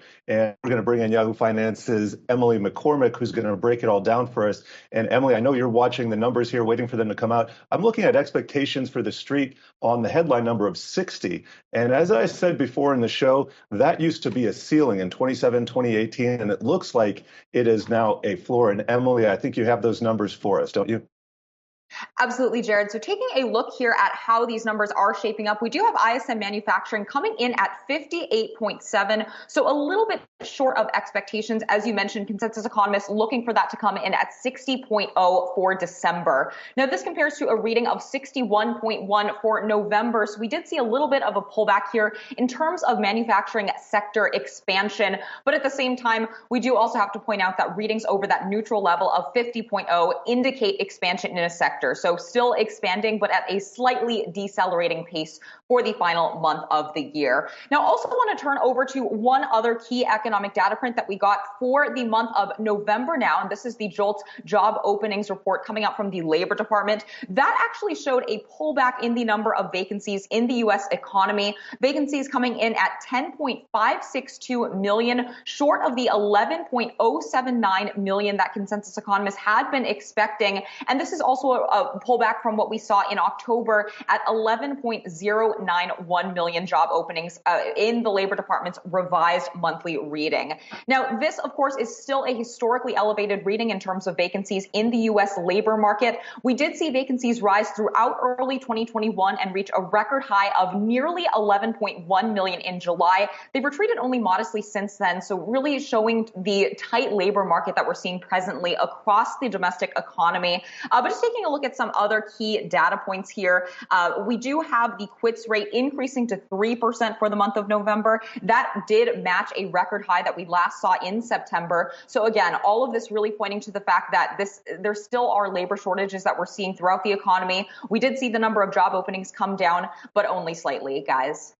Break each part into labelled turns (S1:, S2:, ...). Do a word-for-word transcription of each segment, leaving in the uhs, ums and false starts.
S1: And we're going to bring in Yahoo Finance's Emily McCormick, who's going to break it all down for us. And Emily, I know you're watching the numbers here, waiting for them to come out. I'm looking at expectations for the street on the headline number of sixty. And as I said before in the show, that used to be a ceiling in twenty seventeen, twenty eighteen, and it looks like it is now a floor. And Emily, I think you have those numbers for us, don't you?
S2: Absolutely, Jared. So taking a look here at how these numbers are shaping up, we do have I S M manufacturing coming in at fifty-eight point seven. So a little bit short of expectations. As you mentioned, consensus economists looking for that to come in at sixty point zero for December. Now, this compares to a reading of sixty-one point one for November. So we did see a little bit of a pullback here in terms of manufacturing sector expansion. But at the same time, we do also have to point out that readings over that neutral level of fifty point zero indicate expansion in a sector. So still expanding, but at a slightly decelerating pace for the final month of the year. Now, also want to turn over to one other key economic data print that we got for the month of November now, and this is the JOLTS job openings report coming out from the Labor Department. That actually showed a pullback in the number of vacancies in the U S economy. Vacancies coming in at ten point five six two million, short of the eleven point zero seven nine million that consensus economists had been expecting. And this is also a a pullback from what we saw in October at eleven point zero nine one million job openings uh, in the Labor Department's revised monthly reading. Now, this, of course, is still a historically elevated reading in terms of vacancies in the U S labor market. We did see vacancies rise throughout early twenty twenty-one and reach a record high of nearly eleven point one million in July. They've retreated only modestly since then, so really showing the tight labor market that we're seeing presently across the domestic economy. Uh, but just taking a look at some other key data points here. Uh, we do have the quits rate increasing to three percent for the month of November. That did match a record high that we last saw in September. So again, all of this really pointing to the fact that this there still are labor shortages that we're seeing throughout the economy. We did see the number of job openings come down, but only slightly, guys.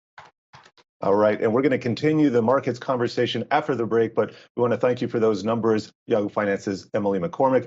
S1: All right, and we're going to continue the markets conversation after the break, but we want to thank you for those numbers, Yahoo Finance's Emily McCormick.